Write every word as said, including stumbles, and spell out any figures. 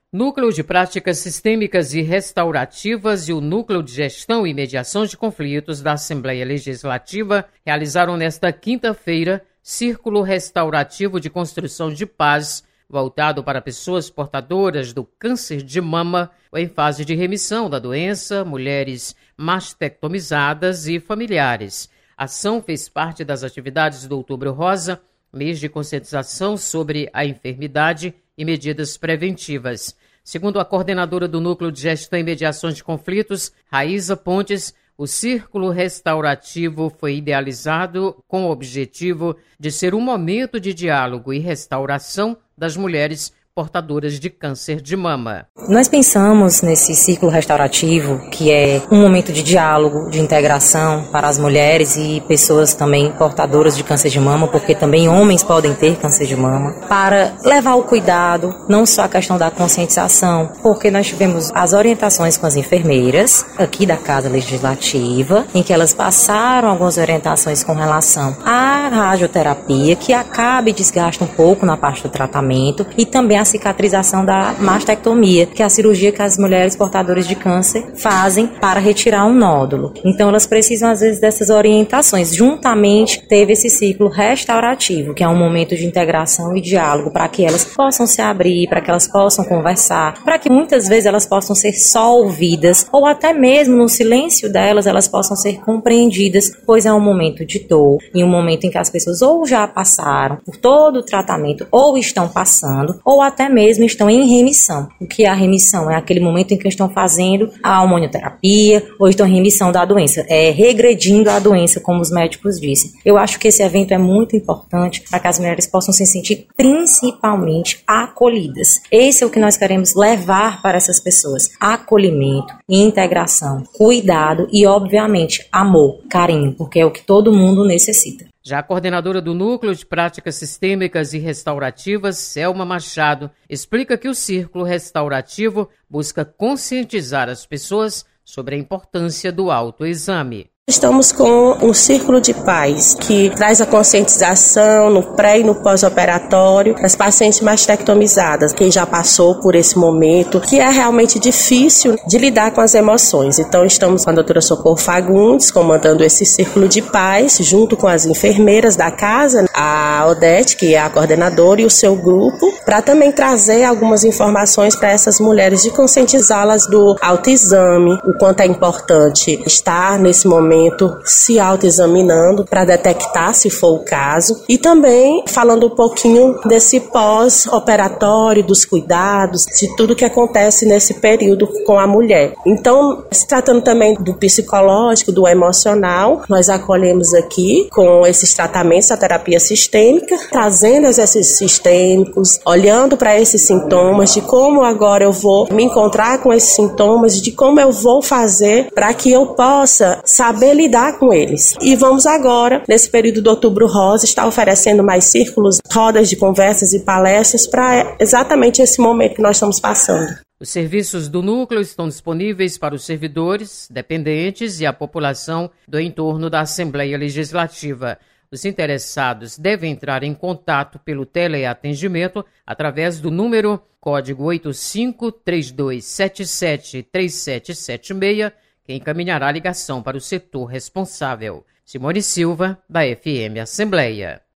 Núcleo de Práticas Sistêmicas e Restaurativas e o Núcleo de Gestão e Mediação de Conflitos da Assembleia Legislativa realizaram nesta quinta-feira Círculo Restaurativo de Construção de Paz, voltado para pessoas portadoras do câncer de mama ou em fase de remissão da doença, mulheres mastectomizadas e familiares. A ação fez parte das atividades do Outubro Rosa, mês de conscientização sobre a enfermidade e medidas preventivas. Segundo a coordenadora do Núcleo de Gestão e Mediação de Conflitos, Raíza Pontes, o Círculo Restaurativo foi idealizado com o objetivo de ser um momento de diálogo e restauração das mulheres portadoras de câncer de mama. Nós pensamos nesse círculo restaurativo, que é um momento de diálogo, de integração para as mulheres e pessoas também portadoras de câncer de mama, porque também homens podem ter câncer de mama, para levar o cuidado, não só a questão da conscientização, porque nós tivemos as orientações com as enfermeiras aqui da Casa Legislativa, em que elas passaram algumas orientações com relação à radioterapia, que acaba e desgasta um pouco na parte do tratamento, e também a cicatrização da mastectomia, que é a cirurgia que as mulheres portadoras de câncer fazem para retirar um nódulo. Então elas precisam às vezes dessas orientações. Juntamente teve esse ciclo restaurativo, que é um momento de integração e diálogo para que elas possam se abrir, para que elas possam conversar, para que muitas vezes elas possam ser só ouvidas ou até mesmo no silêncio delas elas possam ser compreendidas, pois é um momento de dor e um momento em que as pessoas ou já passaram por todo o tratamento ou estão passando ou até mesmo estão em remissão. O que é a remissão? É aquele momento em que estão fazendo a hormonioterapia ou estão em remissão da doença, é regredindo a doença, como os médicos dizem. Eu acho que esse evento é muito importante para que as mulheres possam se sentir principalmente acolhidas. Esse é o que nós queremos levar para essas pessoas: acolhimento, integração, cuidado e, obviamente, amor, carinho, porque é o que todo mundo necessita. Já a coordenadora do Núcleo de Práticas Sistêmicas e Restaurativas, Selma Machado, explica que o Círculo Restaurativo busca conscientizar as pessoas sobre a importância do autoexame. Estamos com um Círculo de Paz, que traz a conscientização no pré e no pós-operatório das pacientes mastectomizadas, quem já passou por esse momento, que é realmente difícil de lidar com as emoções. Então estamos com a doutora Socorro Fagundes, comandando esse Círculo de Paz, junto com as enfermeiras da casa, a Odete, que é a coordenadora, e o seu grupo, para também trazer algumas informações para essas mulheres, de conscientizá-las do autoexame, o quanto é importante estar nesse momento se autoexaminando para detectar se for o caso, e também falando um pouquinho desse pós-operatório, dos cuidados, de tudo que acontece nesse período com a mulher. Então, se tratando também do psicológico, do emocional, nós acolhemos aqui com esses tratamentos, a terapia sistêmica, trazendo exercícios sistêmicos, olhando para esses sintomas, de como agora eu vou me encontrar com esses sintomas, de como eu vou fazer para que eu possa saber lidar com eles. E vamos agora, nesse período do Outubro Rosa, estar oferecendo mais círculos, rodas de conversas e palestras para exatamente esse momento que nós estamos passando. Os serviços do Núcleo estão disponíveis para os servidores, dependentes e a população do entorno da Assembleia Legislativa. Os interessados devem entrar em contato pelo teleatendimento através do número código oito cinco três dois sete sete três sete sete seis, que encaminhará a ligação para o setor responsável. Simone Silva, da F M Assembleia.